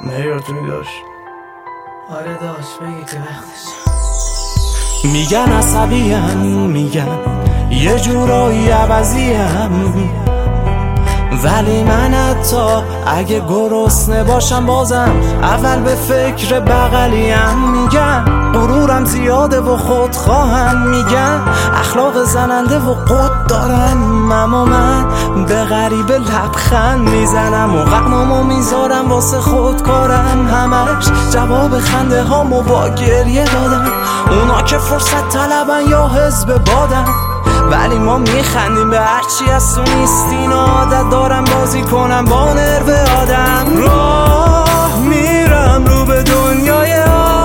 مهیار تو داشت. آره داشت بگی که وقتش. میگن عصبیم، میگن یه جورایی عوضیم، ولی من حتی اگه گرسنه باشم بازم اول به فکر بغلیم. میگن غرورم زیاده و خودخواهم، میگن اخلاق زننده و قد دارم، اما من به غریبه لبخند میزنم و غمامو میذارم واسه خودکارم. همش جواب خنده هامو با گریه دادم، اونا که فرصت طلبن یا حزب بادن، ولی ما میخندیم به هرچی از تو نیستین. عادت دارم بازی کنم با نرو آدم. راه میرم رو به دنیای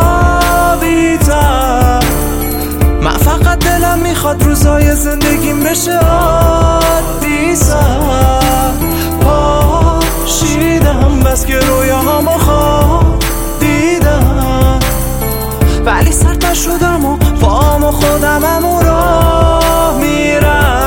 آبی‌تر، من فقط دلم میخواد روزای زندگیم بشه عادی سر. پاشیدم بس که رویاهامو خواب دیدم، ولی سرد نشدم و پامو خودمم و راه میرم.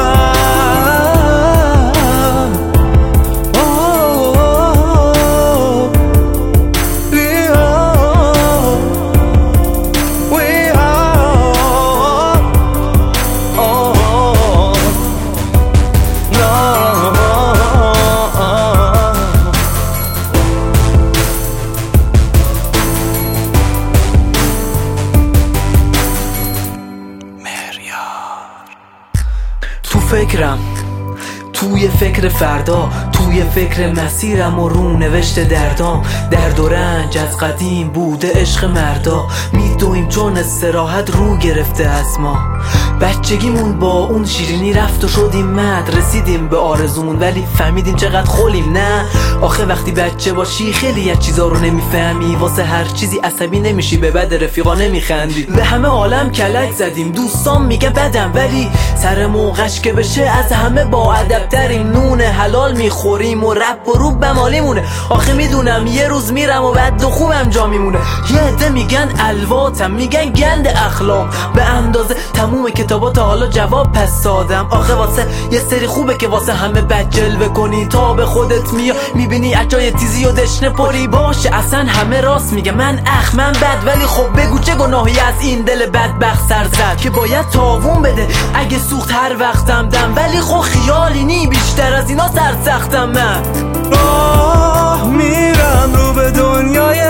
تو فکرم، توی فکر فردا، توی فکر مسیرم و رو نوشت دردام. درد و رنج از قدیم بوده عشق مردا، میدویم چون استراحت رو گرفته از ما. بچگیمون با اون شیرینی رفت و شدیم مد، رسیدیم به آرزومون ولی فهمیدیم چقدر خولیم. نه آخه وقتی بچه باشی خیلی از چیزا رو نمیفهمی، واسه هر چیزی عصبی نمیشی، به بد رفیقا نمیخندی. به همه عالم کلک زدیم، دوستان میگه بدم، ولی سر موقعش که بشه از همه با ادب تریم. نون حلال میخوریم و رب و روب بمالیمونه. آخه میدونم یه روز میرم و بد و خوبم جا میمونه. یه عده میگن الواتم، میگن گند اخلاق، به اندازه تموم کتابات حالا جواب پس دادم. آخه واسه یه سری خوبه که واسه همه بد جلوه کنی، تا به خودت میا میبینی اجای تیزی و دشنه پری. باشه اصلا همه راست میگه، من من بد، ولی خب بگو چه گناهی از این دل بدبخت سر زد که باید تاوون بده اگه سوخت هر وقتم دم. ولی خب خیالی نی، بیشتر از اینا سرسختم من. راه میرم رو به دنیای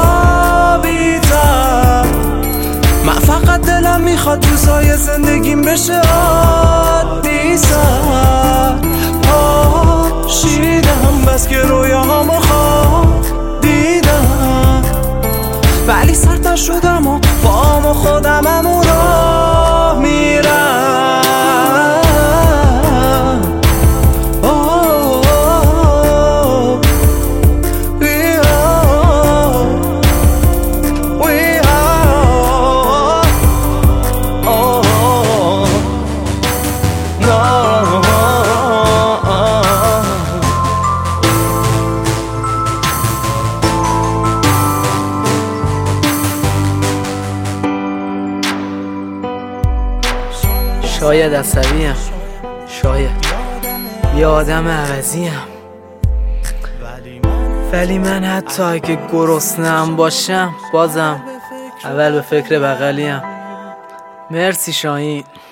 آبی‌تر، من فقط دلم میخواد روزای زندگیم بشه عادی سر. پاشیدم بس که رویاهامو خواب دیدم، ولی سرد نشدم و پامو خودمم و راه میرم. شاید عصبیم، شاید یه آدم عوضیم، ولی من حتی اگه گرسنه‌ام باشم بازم اول به فکر بغلیم. مرسی شاهین.